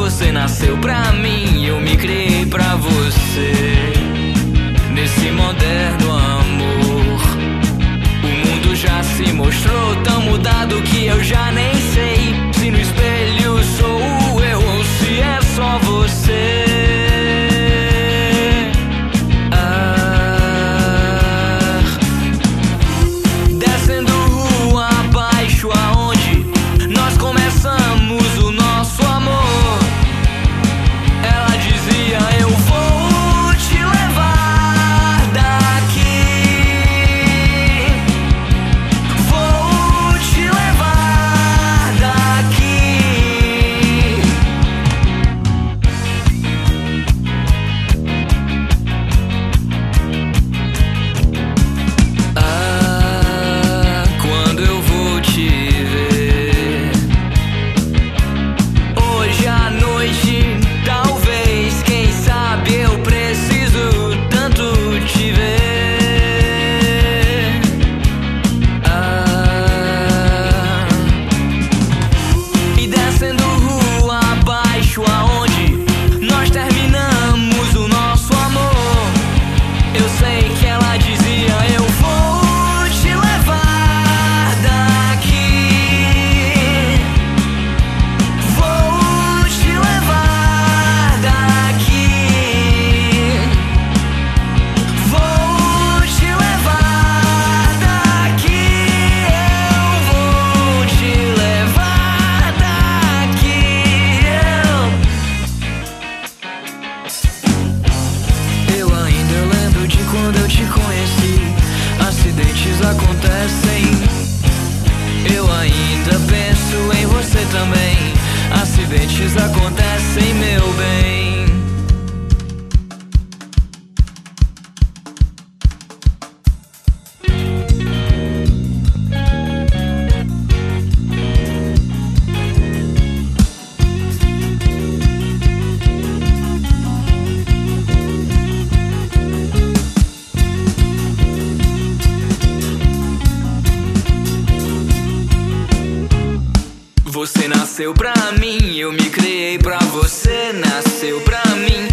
Você nasceu pra mim, eu me criei pra você. Nesse moderno amor, o mundo já se mostrou tão mudado que eu já nem sei se no espelho sou eu ou se é só você. Descendo rua abaixo aonde nós começamos o nosso amor, ela dizia: eu vou te levar daqui, vou te levar daqui. Quando eu vou te ver hoje à noite, talvez, quem sabe, eu preciso tanto te ver. E descendo rua abaixo aonde nós terminamos o nosso amor, eu sei que ela dizia: eu vou te levar daqui, vou te levar daqui, vou te levar daqui, eu vou te levar daqui. Eu ainda lembro de quando eu te conheci. Acidentes acontecem, eu ainda penso em você também. Acidentes acontecem, meu bem. Você nasceu pra mim, eu me criei pra você. Nasceu pra mim,